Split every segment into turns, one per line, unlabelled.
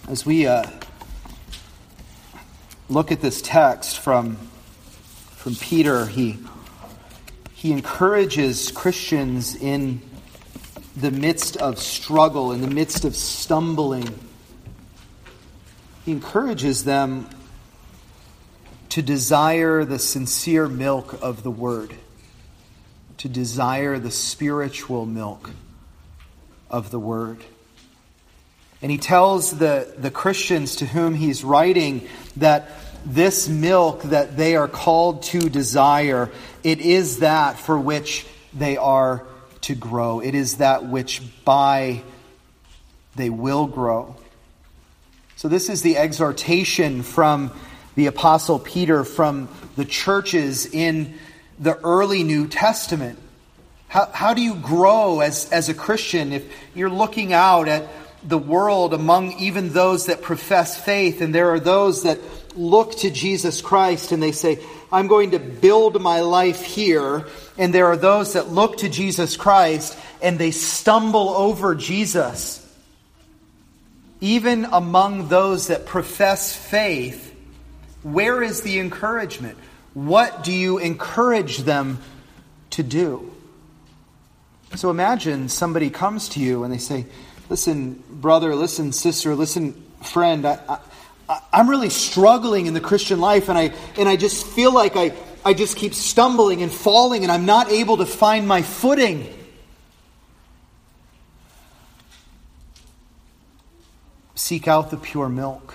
As we look at this text from Peter, he encourages Christians in the midst of struggle, in the midst of stumbling. He encourages them to desire the sincere milk of the Word, to desire the spiritual milk of the Word. And he tells the Christians to whom he's writing that this milk that they are called to desire, it is that for which they are to grow. It is that which by they will grow. So this is the exhortation from the Apostle Peter from the churches in the early New Testament. How do you grow as a Christian if you're looking out at the world among even those that profess faith, and there are those that look to Jesus Christ and they say, I'm going to build my life here, and there are those that look to Jesus Christ and they stumble over Jesus. Even among those that profess faith, where is the encouragement? What do you encourage them to do? So imagine somebody comes to you and they say, listen, brother, listen, sister, listen, friend, I'm really struggling in the Christian life, and I just feel like I just keep stumbling and falling, and I'm not able to find my footing. Seek out the pure milk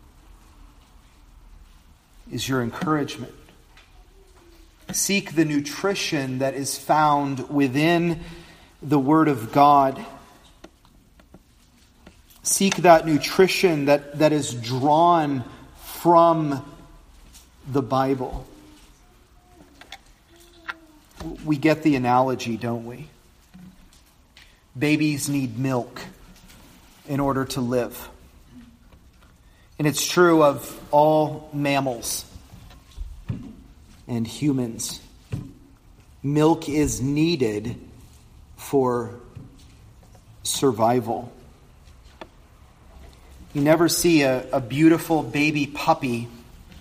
is your encouragement. Seek the nutrition that is found within the Word of God. Seek that nutrition that is drawn from the Bible. We get the analogy, don't we? Babies need milk in order to live. And it's true of all mammals and humans. Milk is needed for survival. You never see a beautiful baby puppy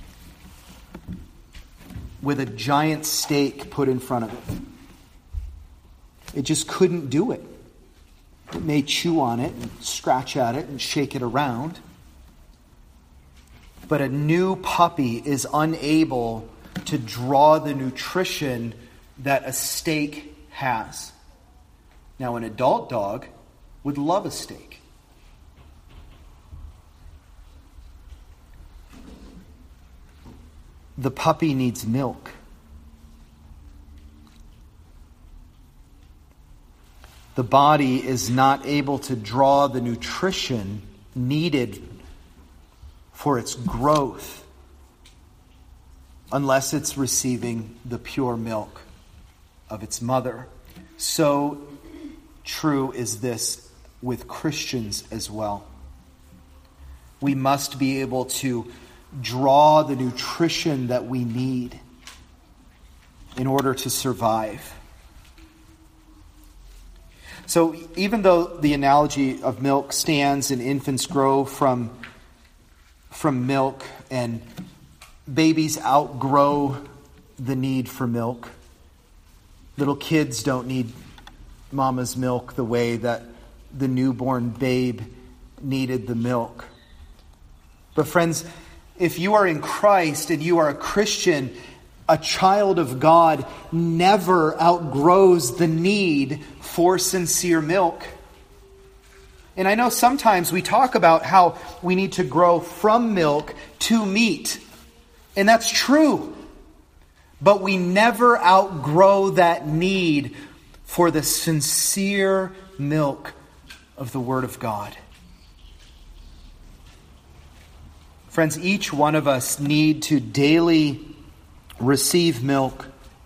with a giant steak put in front of it. It just couldn't do it. It may chew on it and scratch at it and shake it around. But a new puppy is unable to draw the nutrition that a steak has. Now, an adult dog would love a steak. The puppy needs milk. The body is not able to draw the nutrition needed for its growth unless it's receiving the pure milk of its mother. So true is this with Christians as well. We must be able to draw the nutrition that we need in order to survive. So even though the analogy of milk stands and infants grow from milk and babies outgrow the need for milk, little kids don't need mama's milk the way that the newborn babe needed the milk. But friends, if you are in Christ and you are a Christian, a child of God never outgrows the need for sincere milk. And I know sometimes we talk about how we need to grow from milk to meat. And that's true. But we never outgrow that need for the sincere milk of the Word of God. Friends, each one of us need to daily receive milk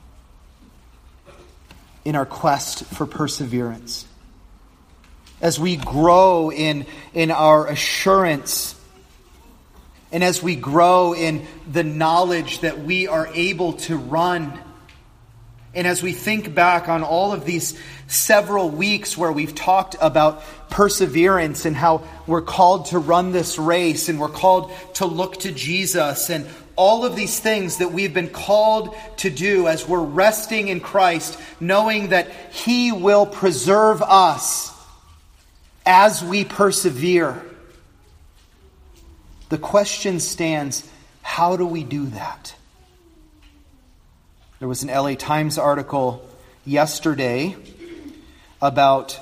in our quest for perseverance. As we grow in our assurance, and as we grow in the knowledge that we are able to run And as we think back on all of these several weeks where we've talked about perseverance and how we're called to run this race and we're called to look to Jesus and all of these things that we've been called to do as we're resting in Christ, knowing that He will preserve us as we persevere. The question stands, how do we do that? There was an LA Times article yesterday about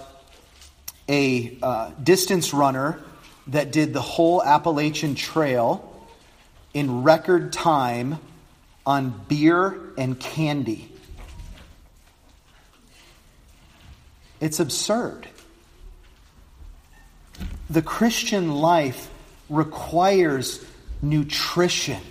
a distance runner that did the whole Appalachian Trail in record time on beer and candy. It's absurd. The Christian life requires nutrition,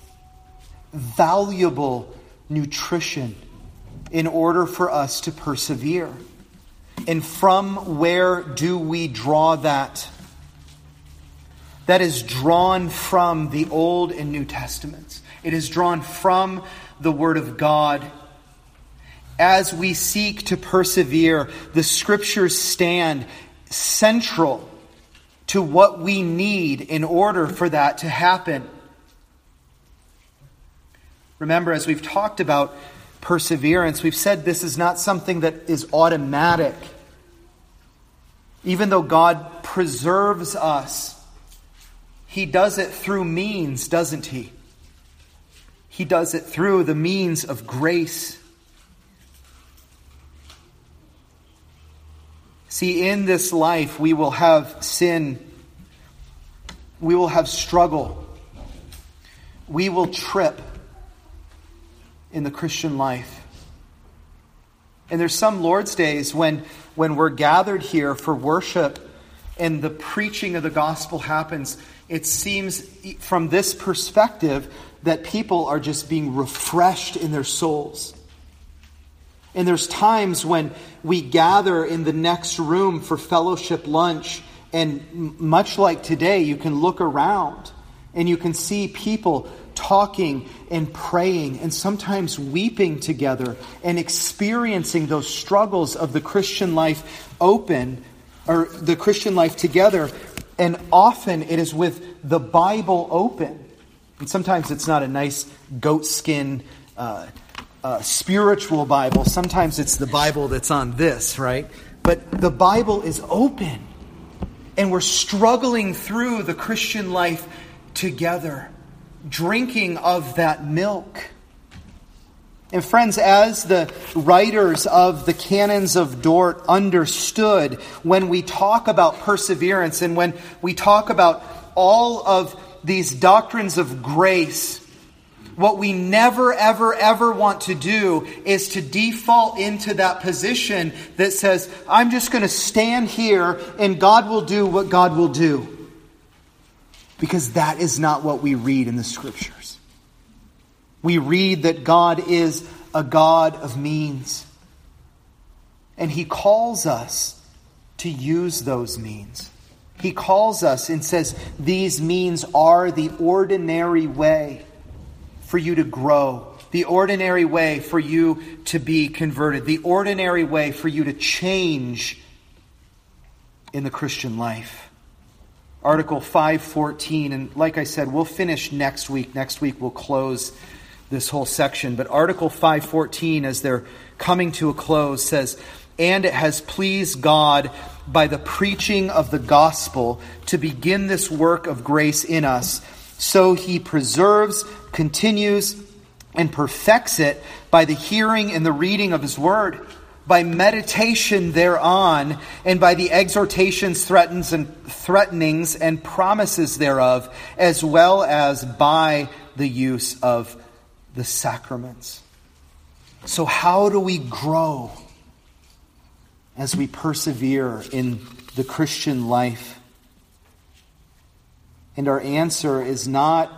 valuable nutrition, in order for us to persevere. And from where do we draw that? That is drawn from the Old and New Testaments. It is drawn from the Word of God. As we seek to persevere, the Scriptures stand central to what we need in order for that to happen. Remember, as we've talked about perseverance, we've said this is not something that is automatic. Even though God preserves us, He does it through means, doesn't He? He does it through the means of grace. See, in this life, we will have sin. We will have struggle. We will trip in the Christian life. And there's some Lord's Days when we're gathered here for worship and the preaching of the gospel happens, it seems from this perspective that people are just being refreshed in their souls. And there's times when we gather in the next room for fellowship lunch, and much like today, you can look around and you can see people talking and praying and sometimes weeping together and experiencing those struggles of the Christian life the Christian life together. And often it is with the Bible open. And sometimes it's not a nice goatskin spiritual Bible. Sometimes it's the Bible that's on this, right? But the Bible is open. And we're struggling through the Christian life together, drinking of that milk. And friends, as the writers of the Canons of Dort understood, when we talk about perseverance and when we talk about all of these doctrines of grace, what we never, ever, ever want to do is to default into that position that says, I'm just going to stand here and God will do what God will do. Because that is not what we read in the Scriptures. We read that God is a God of means. And He calls us to use those means. He calls us and says, these means are the ordinary way for you to grow, the ordinary way for you to be converted, the ordinary way for you to change in the Christian life. Article 5:14, and like I said, we'll finish next week. Next week we'll close this whole section. But Article 5:14, as they're coming to a close, says, and it has pleased God by the preaching of the gospel to begin this work of grace in us. So He preserves, continues, and perfects it by the hearing and the reading of His word, by meditation thereon, and by the exhortations, threatenings, and promises thereof, as well as by the use of the sacraments. So how do we grow as we persevere in the Christian life? And our answer is not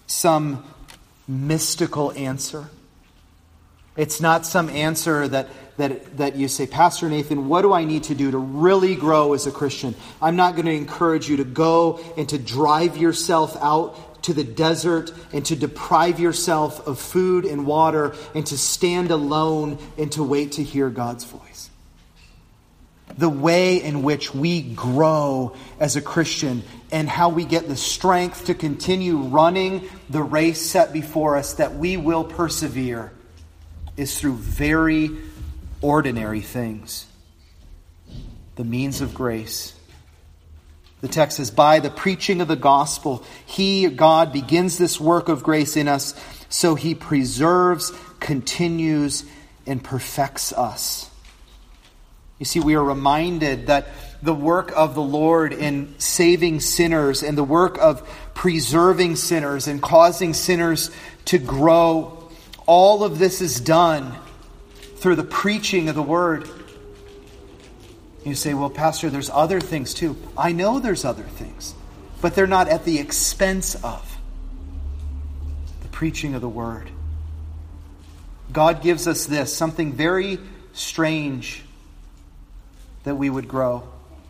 some mystical answer. It's not some answer that that you say, Pastor Nathan, what do I need to do to really grow as a Christian? I'm not going to encourage you to go and to drive yourself out to the desert and to deprive yourself of food and water and to stand alone and to wait to hear God's voice. The way in which we grow as a Christian and how we get the strength to continue running the race set before us, that we will persevere, is through very ordinary things. The means of grace. The text says, by the preaching of the gospel, He, God, begins this work of grace in us, so He preserves, continues, and perfects us. You see, we are reminded that the work of the Lord in saving sinners and the work of preserving sinners and causing sinners to grow, all of this is done through the preaching of the word. You say, well, Pastor, there's other things too. I know there's other things, but they're not at the expense of the preaching of the word. God gives us this, something very strange, that we would grow.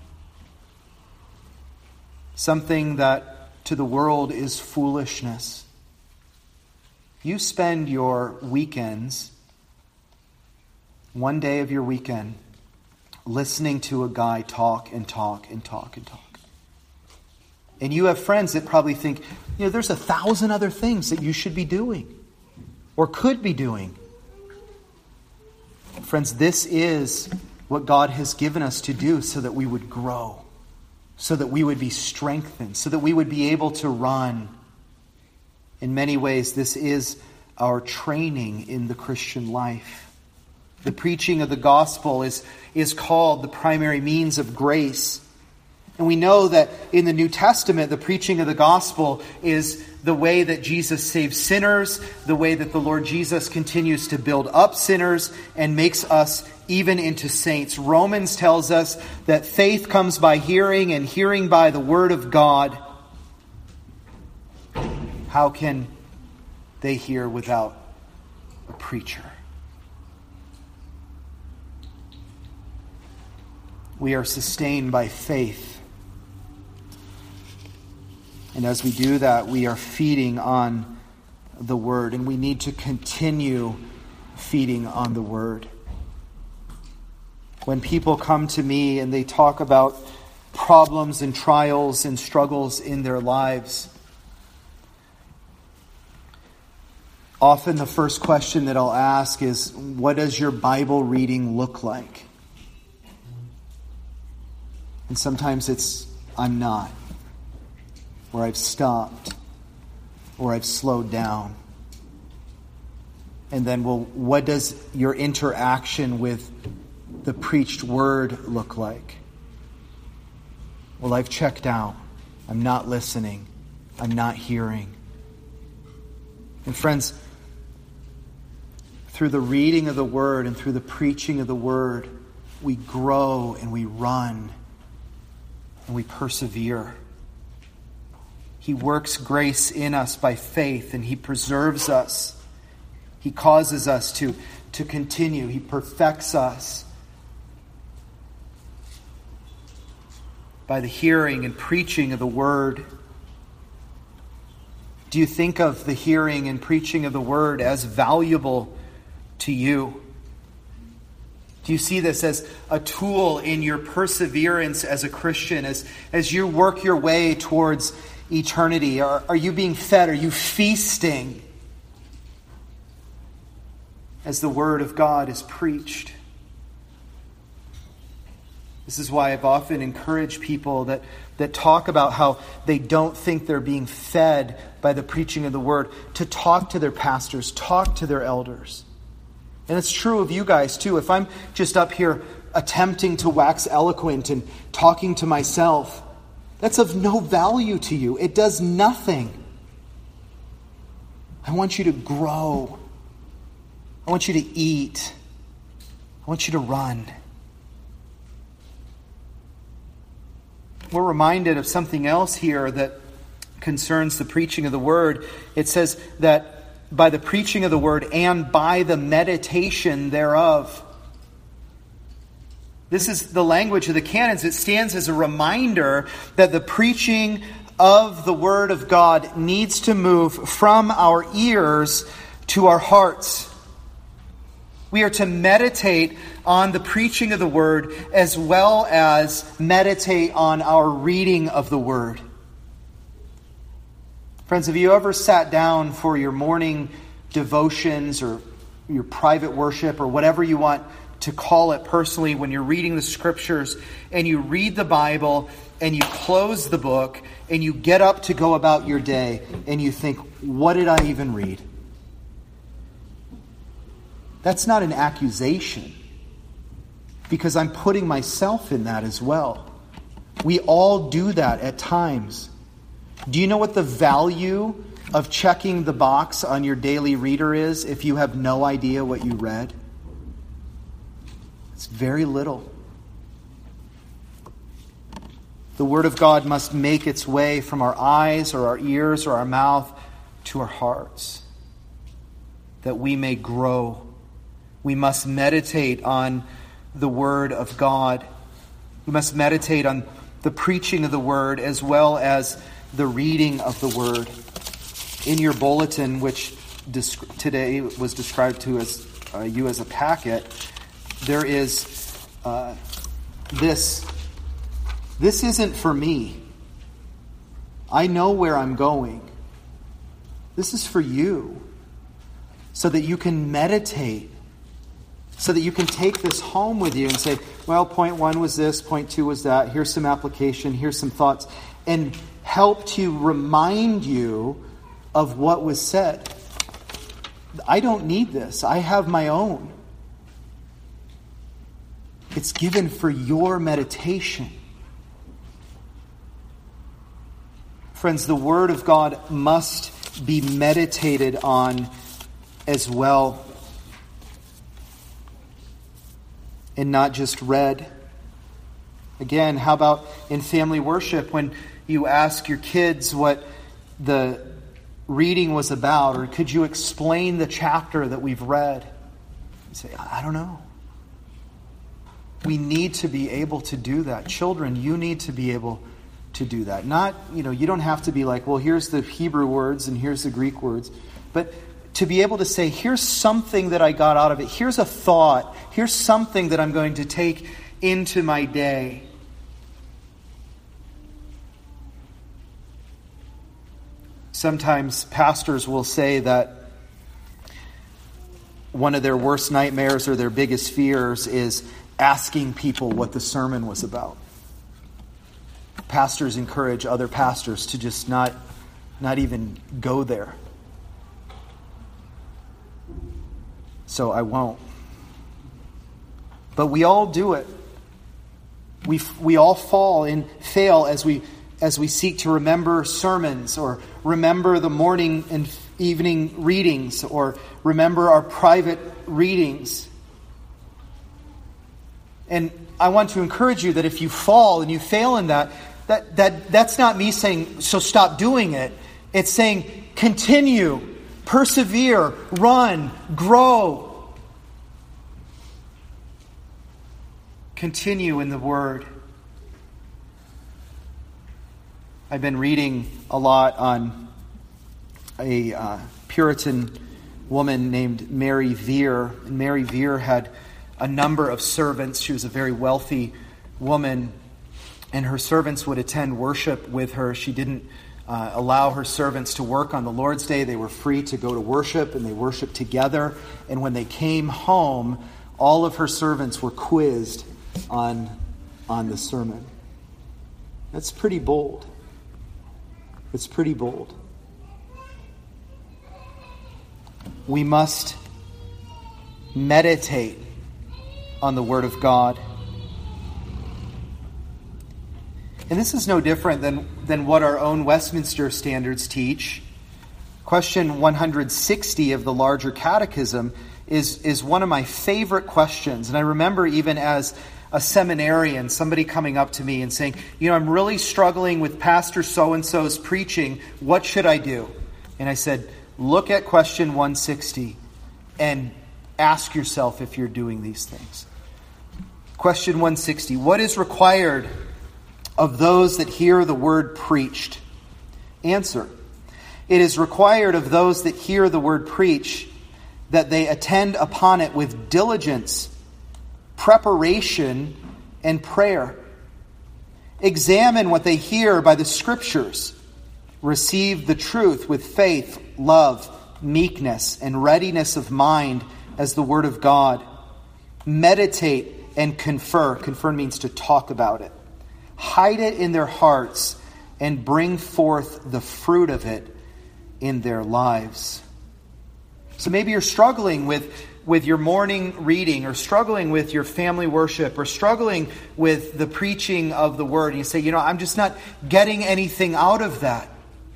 Something that to the world is foolishness. You spend your weekends, one day of your weekend, listening to a guy talk and talk and talk and talk. And you have friends that probably think, there's 1,000 other things that you should be doing or could be doing. Friends, this is what God has given us to do so that we would grow, so that we would be strengthened, so that we would be able to run. In many ways, this is our training in the Christian life. The preaching of the gospel is called the primary means of grace. And we know that in the New Testament, the preaching of the gospel is the way that Jesus saves sinners, the way that the Lord Jesus continues to build up sinners and makes us even into saints. Romans tells us that faith comes by hearing and hearing by the word of God. How can they hear without a preacher? We are sustained by faith. And as we do that, we are feeding on the word. And we need to continue feeding on the word. When people come to me and they talk about problems and trials and struggles in their lives, often the first question that I'll ask is, what does your Bible reading look like? And sometimes it's, I'm not. Or I've stopped. Or I've slowed down. And then, well, what does your interaction with the preached word look like? Well, I've checked out. I'm not listening. I'm not hearing. And friends, through the reading of the word and through the preaching of the word, we grow and we run and we persevere. He works grace in us by faith, and He preserves us. He causes us to continue. He perfects us by the hearing and preaching of the word. Do you think of the hearing and preaching of the word as valuable to you? Do you see this as a tool in your perseverance as a Christian, as you work your way towards eternity? Are you being fed? Are you feasting as the word of God is preached? This is why I've often encouraged people that talk about how they don't think they're being fed by the preaching of the word to talk to their pastors, talk to their elders. And it's true of you guys too. If I'm just up here attempting to wax eloquent and talking to myself, that's of no value to you. It does nothing. I want you to grow. I want you to eat. I want you to run. We're reminded of something else here that concerns the preaching of the word. It says that by the preaching of the word and by the meditation thereof. This is the language of the canons. It stands as a reminder that the preaching of the Word of God needs to move from our ears to our hearts. We are to meditate on the preaching of the Word as well as meditate on our reading of the Word. Friends, have you ever sat down for your morning devotions or your private worship or whatever you want to call it personally when you're reading the Scriptures and you read the Bible and you close the book and you get up to go about your day and you think, what did I even read? That's not an accusation, because I'm putting myself in that as well. We all do that at times. Do you know what the value of checking the box on your daily reader is if you have no idea what you read? It's very little. The Word of God must make its way from our eyes or our ears or our mouth to our hearts, that we may grow. We must meditate on the Word of God. We must meditate on the preaching of the Word as well as the reading of the Word. In your bulletin, which today was described to as you as a packet, there is this. This isn't for me. I know where I'm going. This is for you, so that you can meditate, so that you can take this home with you and say, well, point 1 was this, point 2 was that, here's some application, here's some thoughts, and help to remind you of what was said. I don't need this. I have my own. It's given for your meditation. Friends, the Word of God must be meditated on as well, and not just read. Again, how about in family worship when you ask your kids what the reading was about, or could you explain the chapter that we've read? You say, I don't know. We need to be able to do that. Children, you need to be able to do that. Not, you don't have to be like, well, here's the Hebrew words and here's the Greek words. But to be able to say, here's something that I got out of it. Here's a thought. Here's something that I'm going to take into my day. Sometimes pastors will say that one of their worst nightmares or their biggest fears is asking people what the sermon was about. Pastors encourage other pastors to just not even go there. So I won't. But we all do it. We all fall and fail as we seek to remember sermons, or remember the morning and evening readings, or remember our private readings. And I want to encourage you that if you fall and you fail in that's not me saying, so stop doing it. It's saying, continue, persevere, run, grow. Continue in the Word. I've been reading a lot on a Puritan woman named Mary Vere. And Mary Vere had a number of servants. She was a very wealthy woman, and her servants would attend worship with her. She didn't allow her servants to work on the Lord's Day. They were free to go to worship, and they worshiped together. And when they came home, all of her servants were quizzed on the sermon. That's pretty bold. It's pretty bold. We must meditate on the Word of God. And this is no different than what our own Westminster standards teach. Question 160 of the larger catechism is one of my favorite questions. And I remember even as a seminarian, somebody coming up to me and saying, I'm really struggling with Pastor so-and-so's preaching. What should I do? And I said, look at question 160 and ask yourself if you're doing these things. Question 160. What is required of those that hear the word preached? Answer. It is required of those that hear the word preached that they attend upon it with diligence, preparation, and prayer. Examine what they hear by the Scriptures. Receive the truth with faith, love, meekness, and readiness of mind as the Word of God. Meditate and confer. Confer means to talk about it. Hide it in their hearts and bring forth the fruit of it in their lives. So maybe you're struggling with your morning reading, or struggling with your family worship, or struggling with the preaching of the Word. And you say, I'm just not getting anything out of that.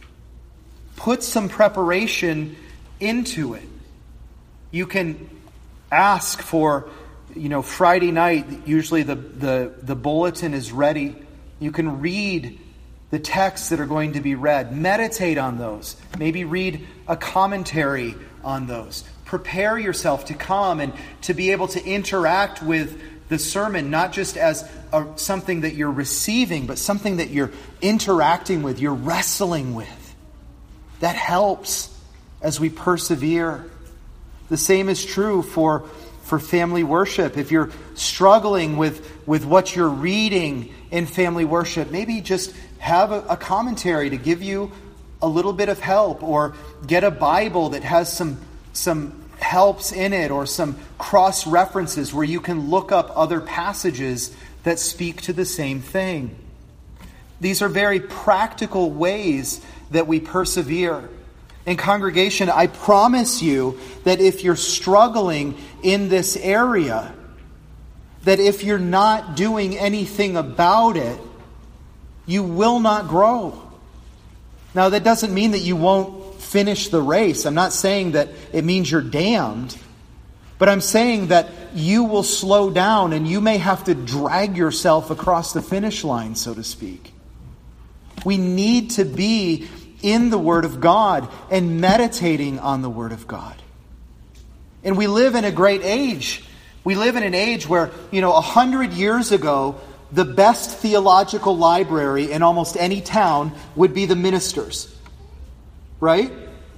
Put some preparation into it. You can ask for, Friday night, usually the bulletin is ready. You can read the texts that are going to be read. Meditate on those. Maybe read a commentary on those. Prepare yourself to come and to be able to interact with the sermon, not just as something that you're receiving, but something that you're interacting with, you're wrestling with. That helps as we persevere. The same is true for family worship. If you're struggling with what you're reading in family worship, maybe just have a commentary to give you a little bit of help, or get a Bible that has some helps in it, or some cross references where you can look up other passages that speak to the same thing. These are very practical ways that we persevere. And congregation, I promise you that if you're struggling in this area, that if you're not doing anything about it, you will not grow. Now, that doesn't mean that you won't finish the race. I'm not saying that it means you're damned. But I'm saying that you will slow down, and you may have to drag yourself across the finish line, so to speak. We need to be in the Word of God and meditating on the Word of God. And we live in a great age. We live in an age where, 100 years ago, the best theological library in almost any town would be the ministers. Right?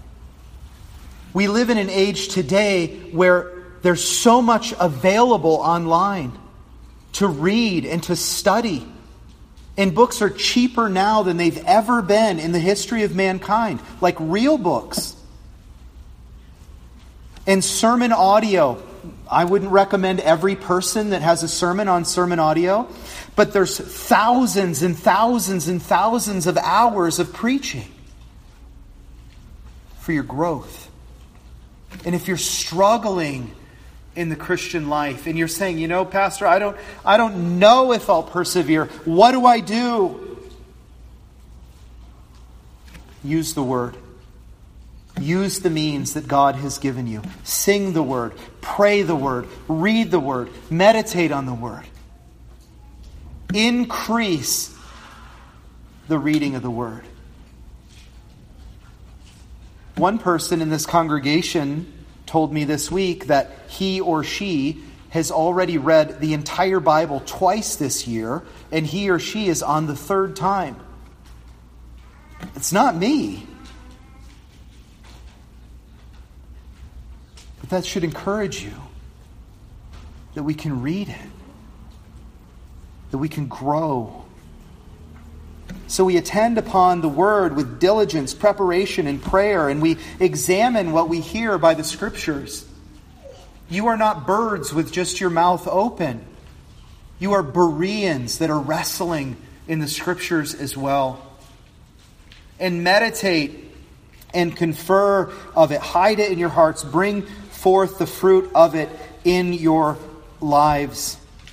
We live in an age today where there's so much available online to read and to study. And books are cheaper now than they've ever been in the history of mankind. Like real books. And sermon audio. I wouldn't recommend every person that has a sermon on sermon audio. But there's thousands and thousands and thousands of hours of preaching for your growth. And if you're struggling in the Christian life and you're saying, Pastor, I don't know if I'll persevere. What do I do? Use the Word. Use the means that God has given you. Sing the Word. Pray the Word. Read the Word. Meditate on the Word. Increase the reading of the Word. One person in this congregation told me this week that he or she has already read the entire Bible twice this year, and he or she is on the third time. It's not me. But that should encourage you that we can read it, that we can grow. So we attend upon the Word with diligence, preparation, and prayer, and we examine what we hear by the Scriptures. You are not birds with just your mouth open. You are Bereans that are wrestling in the Scriptures as well. And meditate and confer of it. Hide it in your hearts. Bring forth the fruit of it in your lives.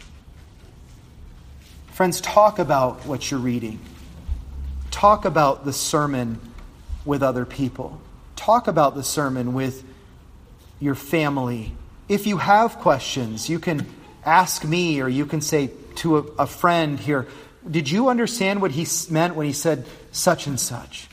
Friends, talk about what you're reading. Talk about the sermon with other people. Talk about the sermon with your family. If you have questions, you can ask me, or you can say to a friend here, did you understand what he meant when he said such and such?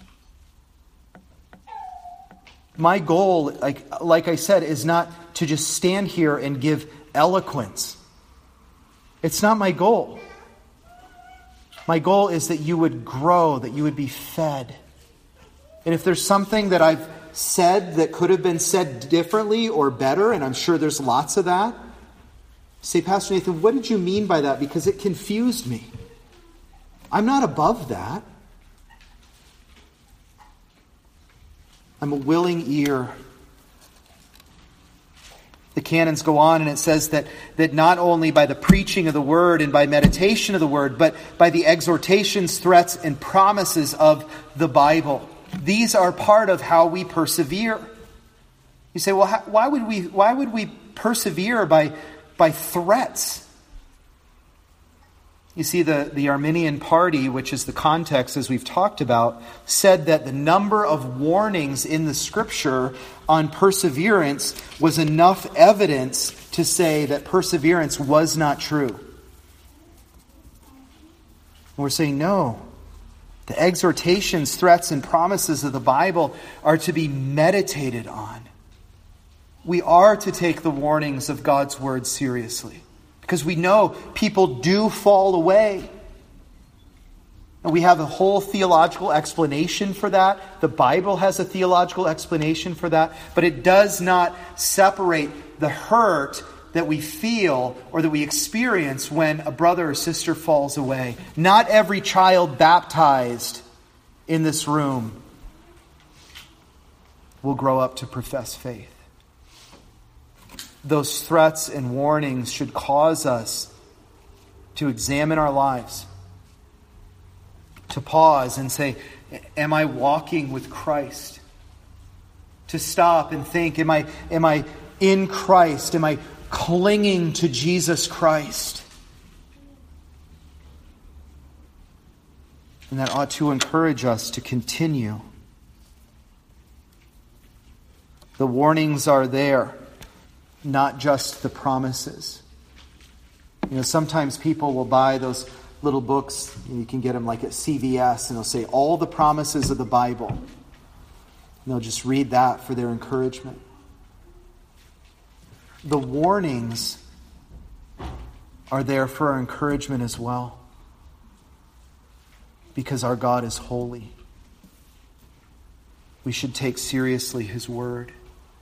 My goal, like I said, is not to just stand here and give eloquence. It's not my goal. My goal is that you would grow, that you would be fed. And if there's something that I've said that could have been said differently or better, and I'm sure there's lots of that, say, Pastor Nathan, what did you mean by that? Because it confused me. I'm not above that. I'm a willing ear. The canons go on and it says that not only by the preaching of the word and by meditation of the word, but by the exhortations, threats, and promises of the Bible. These are part of how we persevere. You say, well, why would we persevere by threats? You see, the Arminian party, which is the context as we've talked about, said that the number of warnings in the Scripture on perseverance was enough evidence to say that perseverance was not true. And we're saying no. The exhortations, threats, and promises of the Bible are to be meditated on. We are to take the warnings of God's Word seriously. Because we know people do fall away. And we have a whole theological explanation for that. The Bible has a theological explanation for that. But it does not separate the hurt that we feel or that we experience when a brother or sister falls away. Not every child baptized in this room will grow up to profess faith. Those threats and warnings should cause us to examine our lives, to pause and say, am I walking with Christ? To stop and think, am I in Christ? Am I clinging to Jesus Christ? And that ought to encourage us to continue. The warnings are there. Not just the promises. You know, sometimes people will buy those little books, you can get them like at CVS, and they'll say, all the promises of the Bible. And they'll just read that for their encouragement. The warnings are there for our encouragement as well. Because our God is holy. We should take seriously His Word.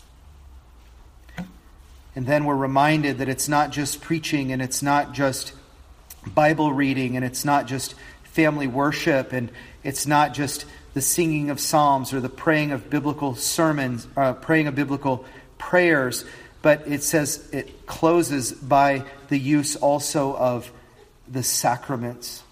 And then we're reminded that it's not just preaching and it's not just Bible reading and it's not just family worship and it's not just the singing of psalms or the praying of biblical sermons, praying of biblical prayers, but it says it closes by the use also of the sacraments.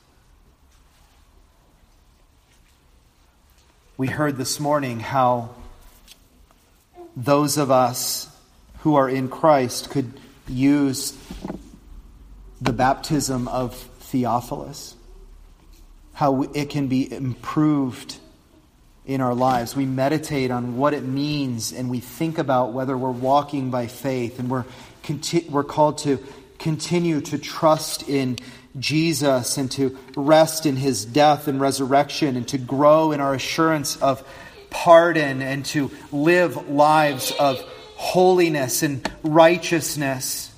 We heard this morning how those of us who are in Christ could use the baptism of Theophilus. How it can be improved in our lives. We meditate on what it means and we think about whether we're walking by faith, and we're called to continue to trust in Jesus and to rest in His death and resurrection and to grow in our assurance of pardon and to live lives of holiness and righteousness.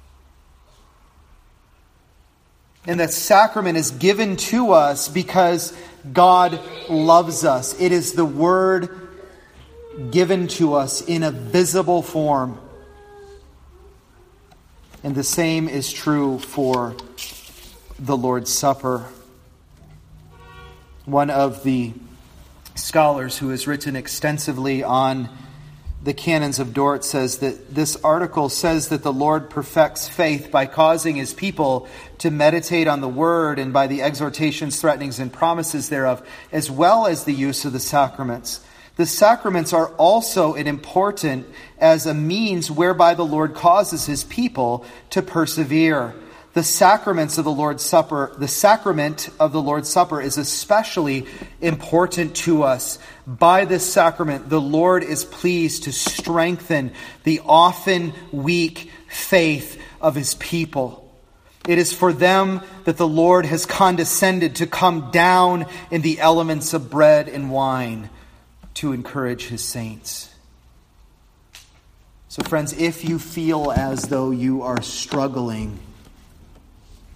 And that sacrament is given to us because God loves us. It is the Word given to us in a visible form. And the same is true for the Lord's Supper. One of the scholars who has written extensively on the Canons of Dort says that this article says that the Lord perfects faith by causing His people to meditate on the Word and by the exhortations, threatenings, and promises thereof, as well as the use of the sacraments. The sacraments are also important as a means whereby the Lord causes His people to persevere. The sacraments of the Lord's Supper, the sacrament of the Lord's Supper is especially important to us. By this sacrament, the Lord is pleased to strengthen the often weak faith of His people. It is for them that the Lord has condescended to come down in the elements of bread and wine to encourage His saints. So friends, if you feel as though you are struggling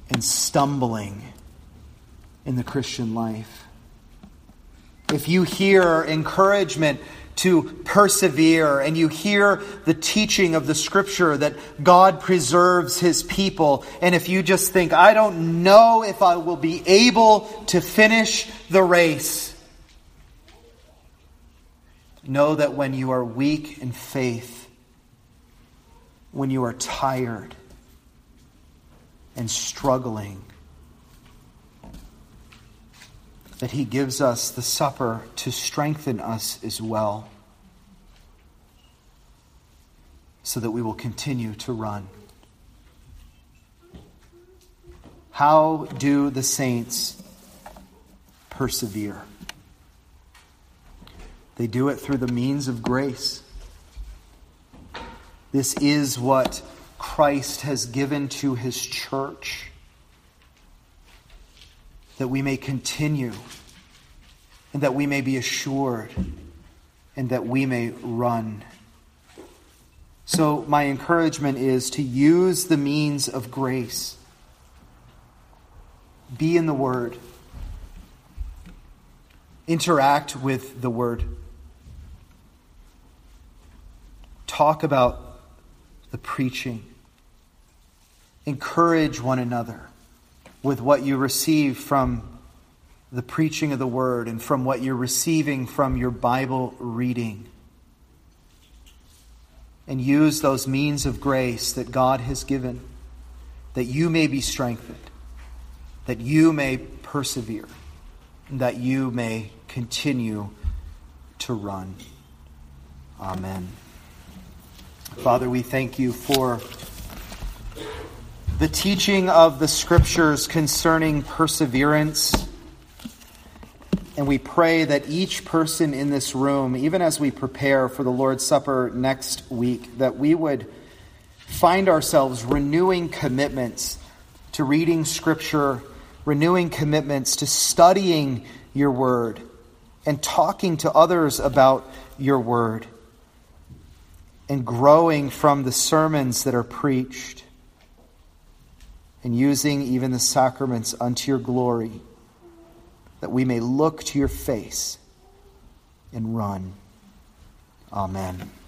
and stumbling in the Christian life. If you hear encouragement to persevere, and you hear the teaching of the Scripture that God preserves His people, and if you just think, I don't know if I will be able to finish the race, know that when you are weak in faith, when you are tired and struggling, that He gives us the supper to strengthen us as well, so that we will continue to run. How do the saints persevere? They do it through the means of grace. This is what Christ has given to His church, that we may continue, and that we may be assured, and that we may run. So my encouragement is to use the means of grace. Be in the Word. Interact with the Word. Talk about the preaching. Encourage one another with what you receive from the preaching of the Word and from what you're receiving from your Bible reading. And use those means of grace that God has given, that you may be strengthened, that you may persevere, and that you may continue to run. Amen. Father, we thank you for the teaching of the Scriptures concerning perseverance. And we pray that each person in this room, even as we prepare for the Lord's Supper next week, that we would find ourselves renewing commitments to reading Scripture, renewing commitments to studying your Word, and talking to others about your Word, and growing from the sermons that are preached, and using even the sacraments unto your glory, that we may look to your face and run. Amen.